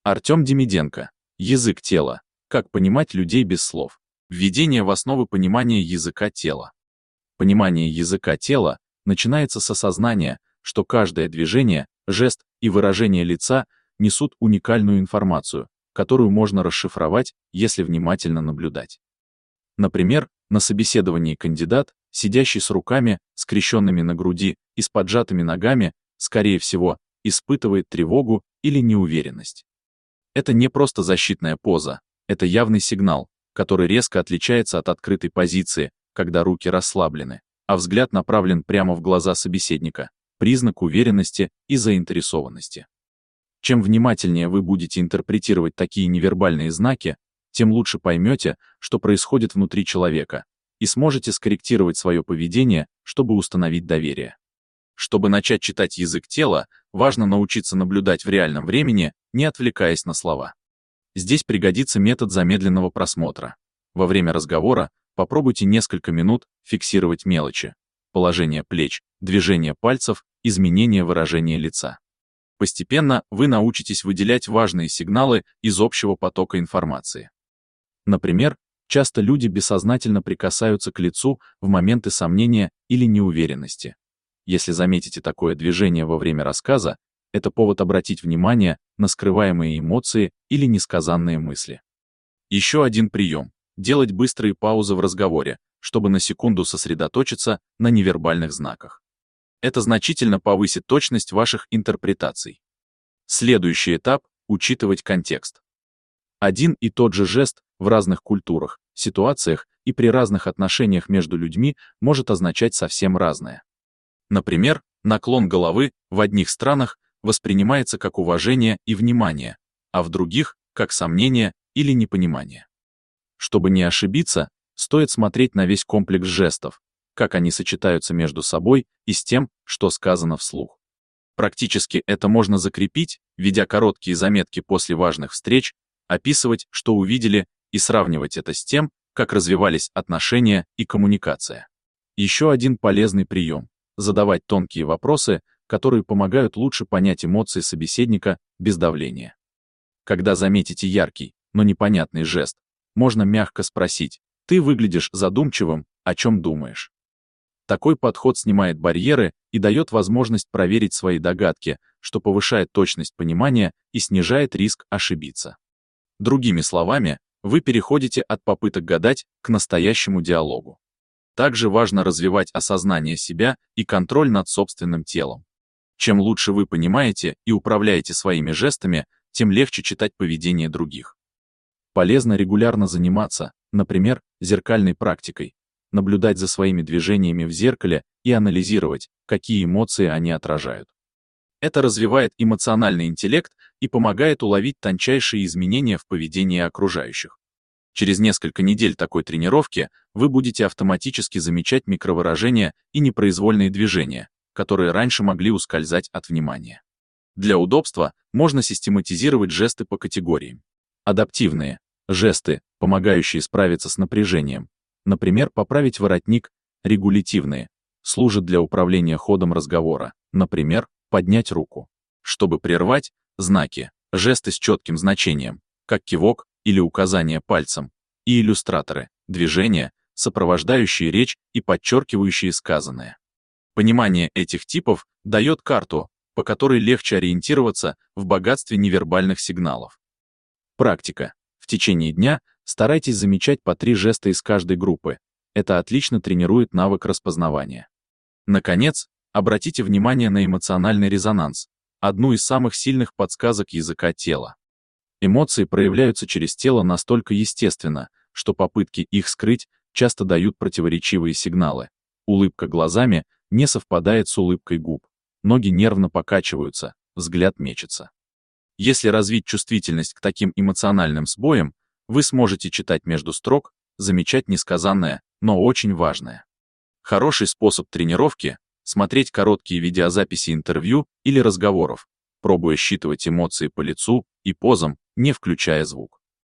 Артем Демиденко. Язык тела. Как понимать людей без слов. Введение в основы понимания языка тела. Понимание языка тела начинается с осознания, что каждое движение, жест и выражение лица несут уникальную информацию, которую можно расшифровать, если внимательно наблюдать. Например, на собеседовании кандидат, сидящий с руками, скрещенными на груди и с поджатыми ногами, скорее всего, испытывает тревогу или неуверенность. Это не просто защитная поза, это явный сигнал, который резко отличается от открытой позиции, когда руки расслаблены, а взгляд направлен прямо в глаза собеседника, признак уверенности и заинтересованности. Чем внимательнее вы будете интерпретировать такие невербальные знаки, тем лучше поймете, что происходит внутри человека, и сможете скорректировать свое поведение, чтобы установить доверие. Чтобы начать читать язык тела, важно научиться наблюдать в реальном времени, не отвлекаясь на слова. Здесь пригодится метод замедленного просмотра. Во время разговора попробуйте несколько минут фиксировать мелочи: положение плеч, движение пальцев, изменение выражения лица. Постепенно вы научитесь выделять важные сигналы из общего потока информации. Например, часто люди бессознательно прикасаются к лицу в моменты сомнения или неуверенности. Если заметите такое движение во время рассказа, это повод обратить внимание на скрываемые эмоции или несказанные мысли. Еще один прием – делать быстрые паузы в разговоре, чтобы на секунду сосредоточиться на невербальных знаках. Это значительно повысит точность ваших интерпретаций. Следующий этап – учитывать контекст. Один и тот же жест в разных культурах, ситуациях и при разных отношениях между людьми может означать совсем разное. Например, наклон головы в одних странах воспринимается как уважение и внимание, а в других – как сомнение или непонимание. Чтобы не ошибиться, стоит смотреть на весь комплекс жестов, как они сочетаются между собой и с тем, что сказано вслух. Практически это можно закрепить, ведя короткие заметки после важных встреч, описывать, что увидели, и сравнивать это с тем, как развивались отношения и коммуникация. Еще один полезный прием – задавать тонкие вопросы, которые помогают лучше понять эмоции собеседника без давления. Когда заметите яркий, но непонятный жест, можно мягко спросить: «Ты выглядишь задумчивым, о чем думаешь?» Такой подход снимает барьеры и дает возможность проверить свои догадки, что повышает точность понимания и снижает риск ошибиться. Другими словами, вы переходите от попыток гадать к настоящему диалогу. Также важно развивать осознание себя и контроль над собственным телом. Чем лучше вы понимаете и управляете своими жестами, тем легче читать поведение других. Полезно регулярно заниматься, например, зеркальной практикой, наблюдать за своими движениями в зеркале и анализировать, какие эмоции они отражают. Это развивает эмоциональный интеллект и помогает уловить тончайшие изменения в поведении окружающих. Через несколько недель такой тренировки вы будете автоматически замечать микровыражения и непроизвольные движения, которые раньше могли ускользать от внимания. Для удобства можно систематизировать жесты по категориям. Адаптивные – жесты, помогающие справиться с напряжением. Например, поправить воротник. Регулятивные – служат для управления ходом разговора. Например, поднять руку. Чтобы прервать – знаки, жесты с четким значением, как кивок или указание пальцем. И иллюстраторы – движения, сопровождающие речь и подчеркивающие сказанное. Понимание этих типов дает карту, по которой легче ориентироваться в богатстве невербальных сигналов. Практика. В течение дня старайтесь замечать по 3 жеста из каждой группы. Это отлично тренирует навык распознавания. Наконец, обратите внимание на эмоциональный резонанс, одну из самых сильных подсказок языка тела. Эмоции проявляются через тело настолько естественно, что попытки их скрыть часто дают противоречивые сигналы. Улыбка глазами не совпадает с улыбкой губ. Ноги нервно покачиваются, взгляд мечется. Если развить чувствительность к таким эмоциональным сбоям, вы сможете читать между строк, замечать несказанное, но очень важное. Хороший способ тренировки – смотреть короткие видеозаписи интервью или разговоров, пробуя считывать эмоции по лицу и позам, не включая звук.